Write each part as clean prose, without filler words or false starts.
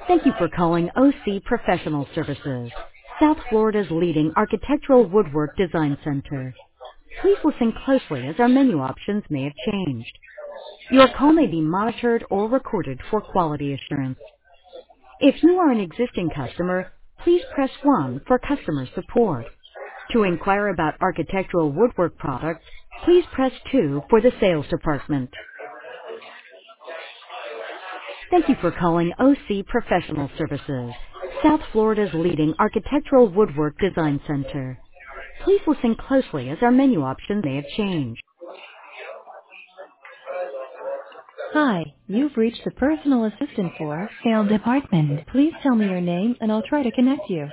Thank you for calling OC Professional Services, South Florida's leading architectural woodwork design center. Please listen closely as our menu options may have changed. Your call may be monitored or recorded for quality assurance. If you are an existing customer, please press 1 for customer support. To inquire about architectural woodwork products, please press 2 for the sales department. Thank you for calling OC Professional Services, South Florida's leading architectural woodwork design center. Please listen closely as our menu options may have changed. Hi, you've reached the personal assistant for sales department. Please tell me your name and I'll try to connect you.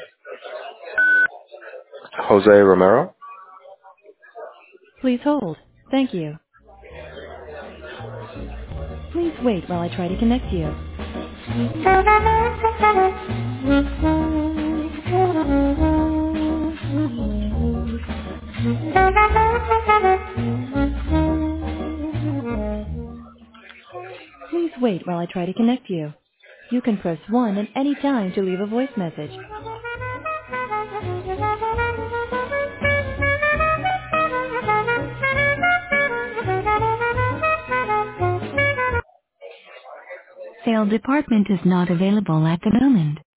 Jose Romero. Please hold. Thank you. Please wait while I try to connect you. Please wait while I try to connect you. You can press 1 at any time to leave a voice message. Sales department is not available at the moment.